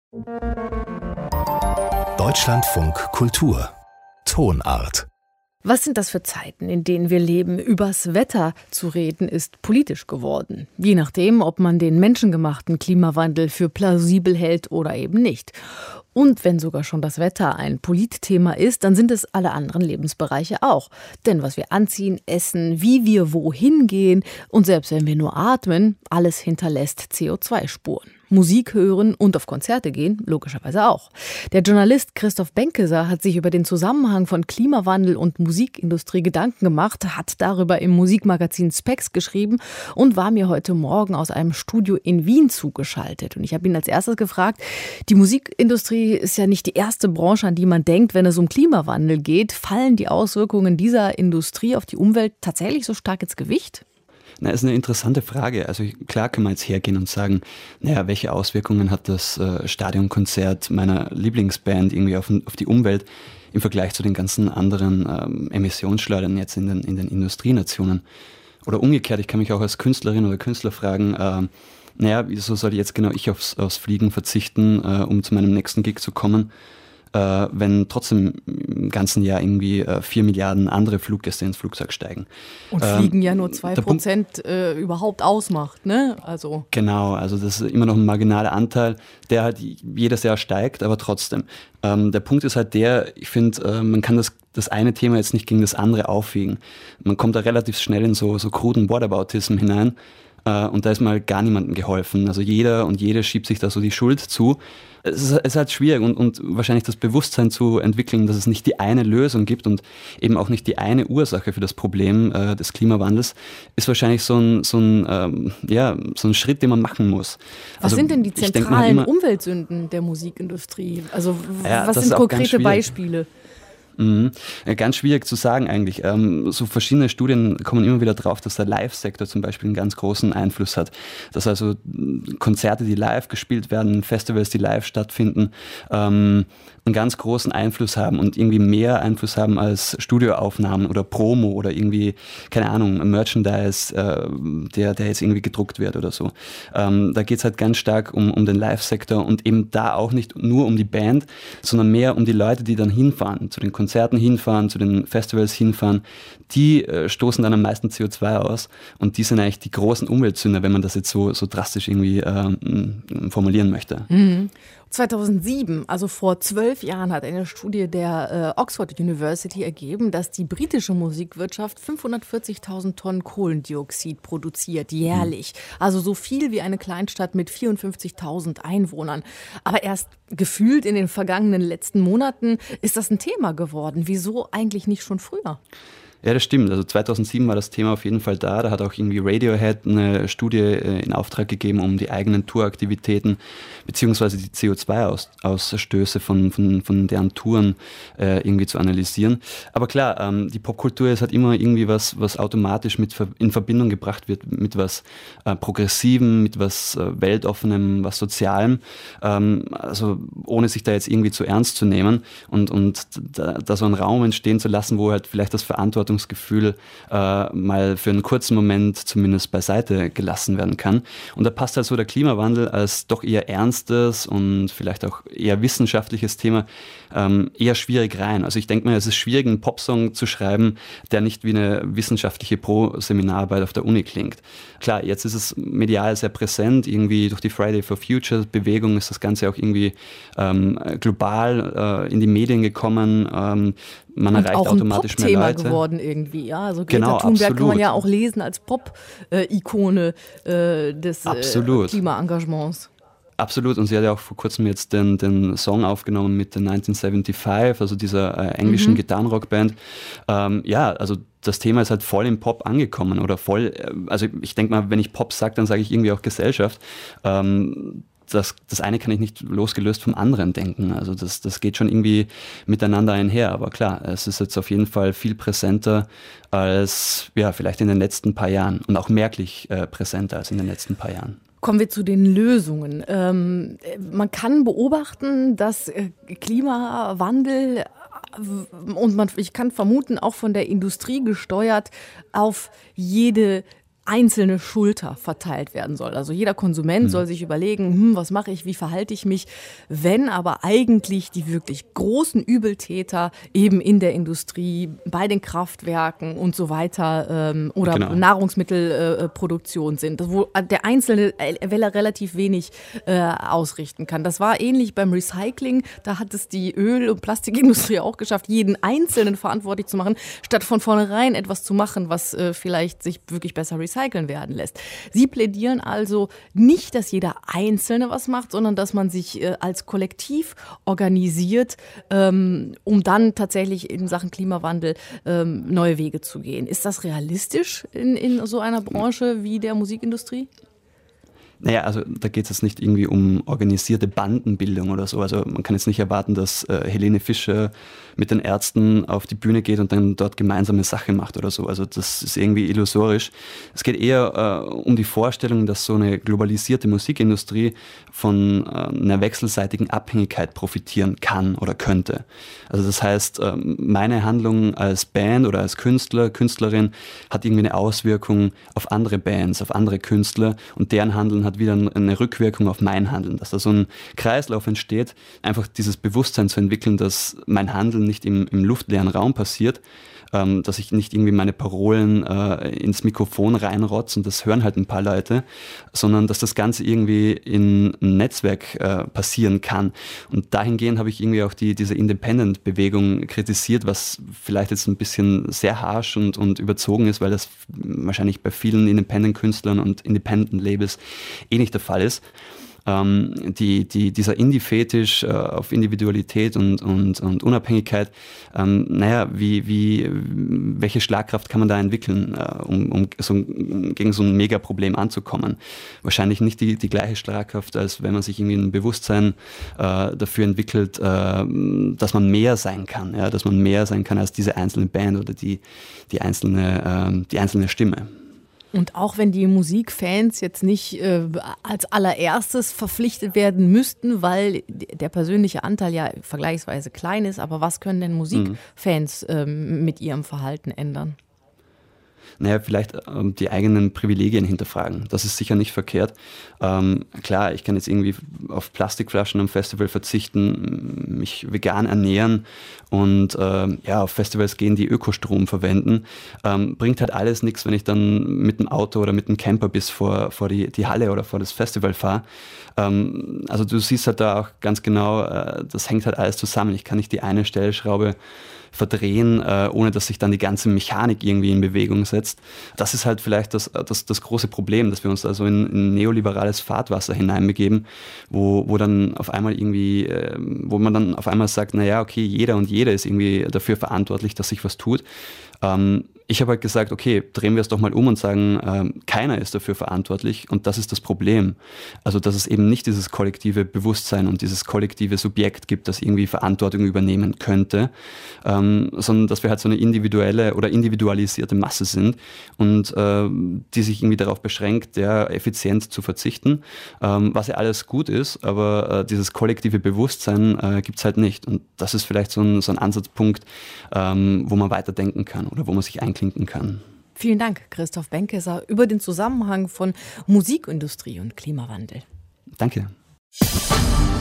Deutschlandfunk Kultur Tonart. Was sind das für Zeiten, in denen wir leben? Übers Wetter zu reden ist politisch geworden. Je nachdem, ob man den menschengemachten Klimawandel für plausibel hält oder eben nicht. Und wenn sogar schon das Wetter ein Politthema ist, dann sind es alle anderen Lebensbereiche auch. Denn was wir anziehen, essen, wie wir wohin gehen und selbst wenn wir nur atmen, alles hinterlässt CO2-Spuren. Musik hören und auf Konzerte gehen, logischerweise auch. Der Journalist Christoph Benkeser hat sich über den Zusammenhang von Klimawandel und Musikindustrie Gedanken gemacht, hat darüber im Musikmagazin Spex geschrieben und war mir heute Morgen aus einem Studio in Wien zugeschaltet. Und ich habe ihn als erstes gefragt, die Musikindustrie ist ja nicht die erste Branche, an die man denkt, wenn es um Klimawandel geht. Fallen die Auswirkungen dieser Industrie auf die Umwelt tatsächlich so stark ins Gewicht? Na, ist eine interessante Frage. Also klar kann man jetzt hergehen und sagen, naja, welche Auswirkungen hat das Stadionkonzert meiner Lieblingsband irgendwie auf die Umwelt im Vergleich zu den ganzen anderen Emissionsschleudern jetzt in den Industrienationen? Oder umgekehrt, ich kann mich auch als Künstlerin oder Künstler fragen, naja, wieso soll jetzt genau ich aufs Fliegen verzichten, um zu meinem nächsten Gig zu kommen? Wenn trotzdem im ganzen Jahr irgendwie 4 Milliarden andere Fluggäste ins Flugzeug steigen. Und Fliegen ja nur 2% überhaupt ausmacht, ne? Also. Genau, also das ist immer noch ein marginaler Anteil, der halt jedes Jahr steigt, aber trotzdem. Der Punkt ist halt ich finde, man kann das eine Thema jetzt nicht gegen das andere aufwiegen. Man kommt da relativ schnell in so kruden Whataboutism hinein. Und da ist mal gar niemandem geholfen. Also jeder und jede schiebt sich da so die Schuld zu. Es ist halt schwierig und wahrscheinlich das Bewusstsein zu entwickeln, dass es nicht die eine Lösung gibt und eben auch nicht die eine Ursache für das Problem des Klimawandels, ist wahrscheinlich so ein Schritt, den man machen muss. Was sind denn die zentralen Umweltsünden der Musikindustrie? Also was sind konkrete Beispiele? Ganz schwierig zu sagen eigentlich. So verschiedene Studien kommen immer wieder drauf, dass der Live-Sektor zum Beispiel einen ganz großen Einfluss hat. Dass also Konzerte, die live gespielt werden, Festivals, die live stattfinden, einen ganz großen Einfluss haben und irgendwie mehr Einfluss haben als Studioaufnahmen oder Promo oder irgendwie, keine Ahnung, Merchandise, der jetzt irgendwie gedruckt wird oder so. Da geht es halt ganz stark um den Live-Sektor und eben da auch nicht nur um die Band, sondern mehr um die Leute, die dann hinfahren, zu den Konzerten hinfahren, zu den Festivals hinfahren. Die stoßen dann am meisten CO2 aus und die sind eigentlich die großen Umweltsünder, wenn man das jetzt so drastisch irgendwie formulieren möchte. 2007, also vor 12 Jahren, hat eine Studie der Oxford University ergeben, dass die britische Musikwirtschaft 540.000 Tonnen Kohlendioxid produziert, jährlich. Also so viel wie eine Kleinstadt mit 54.000 Einwohnern. Aber erst gefühlt in den vergangenen letzten Monaten ist das ein Thema geworden. Wieso eigentlich nicht schon früher? Ja, das stimmt. Also 2007 war das Thema auf jeden Fall da. Da hat auch irgendwie Radiohead eine Studie in Auftrag gegeben, um die eigenen Touraktivitäten beziehungsweise die CO2-Ausstöße von deren Touren irgendwie zu analysieren. Aber klar, die Popkultur ist halt immer irgendwie was automatisch in Verbindung gebracht wird mit was Progressivem, mit was Weltoffenem, was Sozialem. Also ohne sich da jetzt irgendwie zu ernst zu nehmen und da so einen Raum entstehen zu lassen, wo halt vielleicht das Verantwortungsgefühl mal für einen kurzen Moment zumindest beiseite gelassen werden kann. Und da passt halt so der Klimawandel als doch eher ernstes und vielleicht auch eher wissenschaftliches Thema eher schwierig rein. Also ich denke mal, es ist schwierig, einen Popsong zu schreiben, der nicht wie eine wissenschaftliche Pro-Seminararbeit auf der Uni klingt. Klar, jetzt ist es medial sehr präsent, irgendwie durch die Friday for Future Bewegung ist das Ganze auch irgendwie global in die Medien gekommen. Man erreicht auch automatisch mehr Leute. Auch ein Pop-Thema geworden irgendwie, ja. Also Greta Genau, Thunberg absolut. kann man ja auch lesen als Pop-Ikone des Klimaengagements. Absolut, und sie hat ja auch vor kurzem jetzt den Song aufgenommen mit der 1975, also dieser englischen Gitarrenrockband. Ja, also das Thema ist halt voll im Pop angekommen oder voll, also ich denke mal, wenn ich Pop sage, dann sage ich irgendwie auch Gesellschaft. Das eine kann ich nicht losgelöst vom anderen denken. Also das geht schon irgendwie miteinander einher. Aber klar, es ist jetzt auf jeden Fall viel präsenter als ja, vielleicht in den letzten paar Jahren und auch merklich präsenter als in den letzten paar Jahren. Kommen wir zu den Lösungen. Man kann beobachten, dass Klimawandel und ich kann vermuten, auch von der Industrie gesteuert, auf jede einzelne Schulter verteilt werden soll. Also jeder Konsument soll sich überlegen, was mache ich, wie verhalte ich mich, wenn aber eigentlich die wirklich großen Übeltäter eben in der Industrie, bei den Kraftwerken und so weiter oder Nahrungsmittelproduktion sind, wo der Einzelne relativ wenig ausrichten kann. Das war ähnlich beim Recycling, da hat es die Öl- und Plastikindustrie auch geschafft, jeden Einzelnen verantwortlich zu machen, statt von vornherein etwas zu machen, was vielleicht sich wirklich besser recyceln werden lässt. Sie plädieren also nicht, dass jeder Einzelne was macht, sondern dass man sich als Kollektiv organisiert, um dann tatsächlich in Sachen Klimawandel neue Wege zu gehen. Ist das realistisch in so einer Branche wie der Musikindustrie? Naja, also da geht es jetzt nicht irgendwie um organisierte Bandenbildung oder so. Also man kann jetzt nicht erwarten, dass Helene Fischer mit den Ärzten auf die Bühne geht und dann dort gemeinsame Sache macht oder so. Also das ist irgendwie illusorisch. Es geht eher um die Vorstellung, dass so eine globalisierte Musikindustrie von einer wechselseitigen Abhängigkeit profitieren kann oder könnte. Also das heißt, meine Handlung als Band oder als Künstler, Künstlerin hat irgendwie eine Auswirkung auf andere Bands, auf andere Künstler und deren Handeln hat wieder eine Rückwirkung auf mein Handeln, dass da so ein Kreislauf entsteht, einfach dieses Bewusstsein zu entwickeln, dass mein Handeln nicht im luftleeren Raum passiert, dass ich nicht irgendwie meine Parolen ins Mikrofon reinrotze und das hören halt ein paar Leute, sondern dass das Ganze irgendwie in einem Netzwerk passieren kann. Und dahingehend habe ich irgendwie auch diese Independent-Bewegung kritisiert, was vielleicht jetzt ein bisschen sehr harsch und überzogen ist, weil das wahrscheinlich bei vielen Independent-Künstlern und Independent-Labels nicht der Fall ist. Dieser Indie-Fetisch auf Individualität und Unabhängigkeit, welche Schlagkraft kann man da entwickeln, gegen so ein Megaproblem anzukommen? Wahrscheinlich nicht die gleiche Schlagkraft, als wenn man sich irgendwie ein Bewusstsein dafür entwickelt, dass man mehr sein kann, ja, dass man mehr sein kann als diese einzelne Band oder die einzelne Stimme. Und auch wenn die Musikfans jetzt nicht als allererstes verpflichtet werden müssten, weil der persönliche Anteil ja vergleichsweise klein ist, aber was können denn Musikfans mit ihrem Verhalten ändern? Naja, vielleicht die eigenen Privilegien hinterfragen. Das ist sicher nicht verkehrt. Klar, ich kann jetzt irgendwie auf Plastikflaschen am Festival verzichten, mich vegan ernähren und auf Festivals gehen, die Ökostrom verwenden. Bringt halt alles nichts, wenn ich dann mit dem Auto oder mit dem Camper bis vor die Halle oder vor das Festival fahre. Also du siehst halt da auch ganz genau, das hängt halt alles zusammen. Ich kann nicht die eine Stellschraube verdrehen, ohne dass sich dann die ganze Mechanik irgendwie in Bewegung setzt. Das ist halt vielleicht das große Problem, dass wir uns also in neoliberales Fahrtwasser hineinbegeben, wo man dann auf einmal sagt, naja, okay, jeder und jede ist irgendwie dafür verantwortlich, dass sich was tut. Ich habe halt gesagt, okay, drehen wir es doch mal um und sagen, keiner ist dafür verantwortlich und das ist das Problem. Also, dass es eben nicht dieses kollektive Bewusstsein und dieses kollektive Subjekt gibt, das irgendwie Verantwortung übernehmen könnte, sondern dass wir halt so eine individuelle oder individualisierte Masse sind und die sich irgendwie darauf beschränkt, effizient zu verzichten, was ja alles gut ist, aber dieses kollektive Bewusstsein gibt es halt nicht. Und das ist vielleicht so ein Ansatzpunkt, wo man weiterdenken kann oder wo man sich einklinken kann. Vielen Dank, Christoph Benckeser, über den Zusammenhang von Musikindustrie und Klimawandel. Danke.